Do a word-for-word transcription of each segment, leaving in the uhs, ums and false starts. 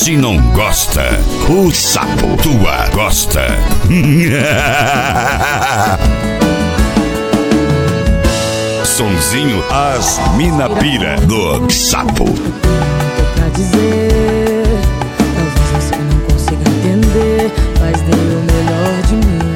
Se não gosta, o sapo tua gosta. Sonzinho as mina pira do sapo. Pra dizer, talvez você não consiga entender, mas dei o melhor de mim.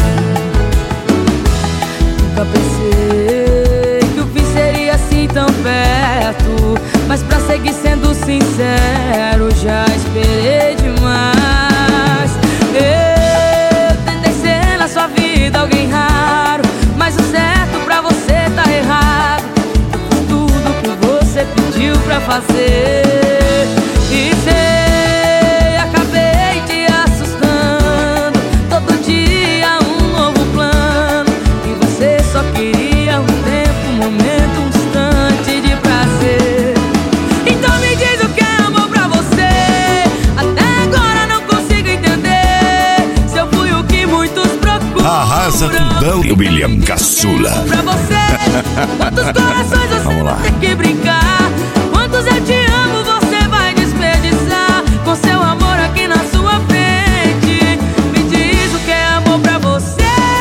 Nunca pensei que o fim seria assim tão perto, mas pra seguir sendo sincero, já esperei demais. Eu tentei ser na sua vida alguém raro, mas o certo pra você tá errado. Eu fiz tudo que você pediu pra fazer e sei, acabei te assustando. Todo dia um novo plano, e você só queria um tempo, um momento, um instante de prazer. Então me diz o que é amor pra você. Até agora não consigo entender se eu fui o que muitos procuram. Arrasa tudão e o William Caçula. Pra você, quantos corações você vai ter que brincar? Quantos eu te amo você vai desperdiçar com seu amor aqui na sua frente? Me diz o que é amor pra você.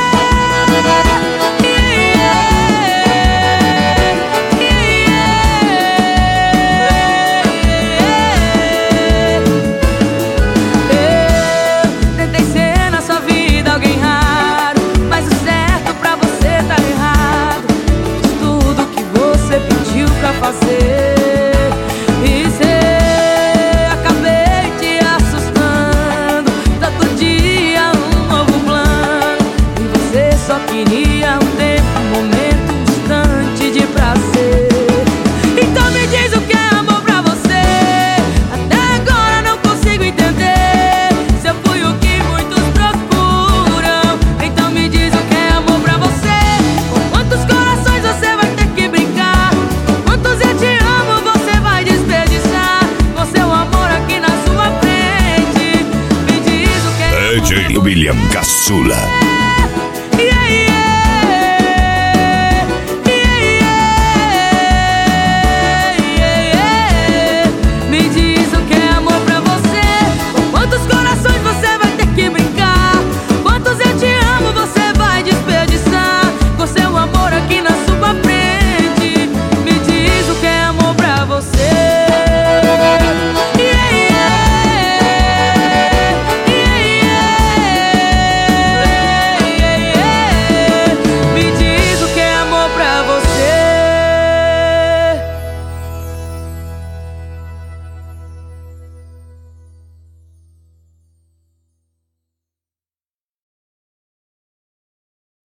Eu tentei ser na sua vida alguém raro, mas o certo pra você tá errado. Fiz tudo que você pediu pra fazer e sei, acabei te assustando. Todo dia um novo plano, e você só queria um tempo, um momento, um instante de prazer. Então me diz o que é amor pra você. Até agora não consigo entender se eu fui o que muitos procuram. Então me diz o que é amor pra você. Com quantos corações você vai ter que brincar? Quantos eu te amo você vai desperdiçar com seu amor aqui na sua frente? Me diz o que é D J William Caçula.